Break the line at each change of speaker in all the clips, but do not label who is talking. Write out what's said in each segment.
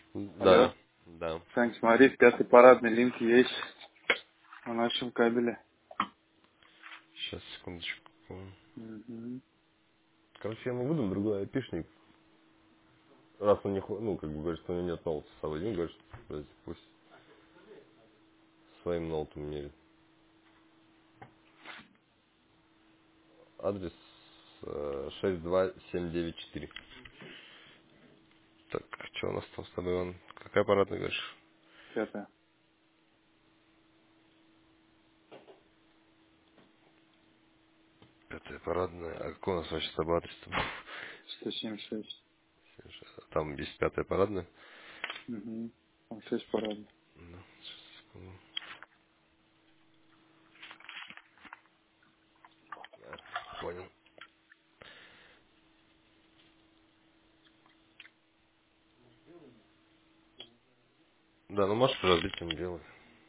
Алло.
Да, да.
Сань, смотри, пятый парадный линк есть на нашем кабеле.
Сейчас, секундочку.
Мгм.
Короче, я ему выдам другой айпишник. Раз он не, ну, как бы говорит, что у него нет ноута с собой, он говорит, что подожди, пусть своим ноутом мерит. Адрес 62794. Так, что у нас там с тобой, Иван? Какая аппаратная, говоришь?
Пятое.
Пятая парадная. А какой у нас вообще с тобой адрес там?
176.
Там есть пятая парадная?
Угу. Там 6 парадных.
Ну, сейчас, секунду. Понял. Да, ну можешь разбить, не делай.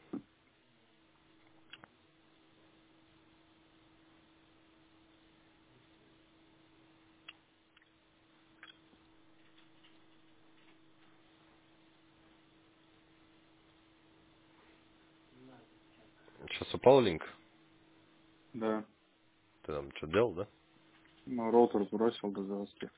Сейчас упал линк?
Да.
Ты там что делал, да?
Ну, роутер сбросил до заводских.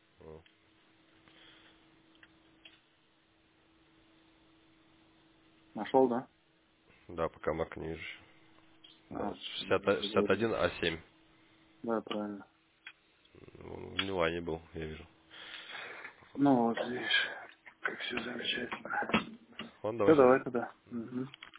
Нашел, да?
Да, пока Марка не вижу. Да,
А,
61 А7.
да, правильно.
В Милане был, я вижу.
Ну, вот видишь, как все замечательно.
Ладно,
Все,
давай сейчас.
давай тогда. Угу.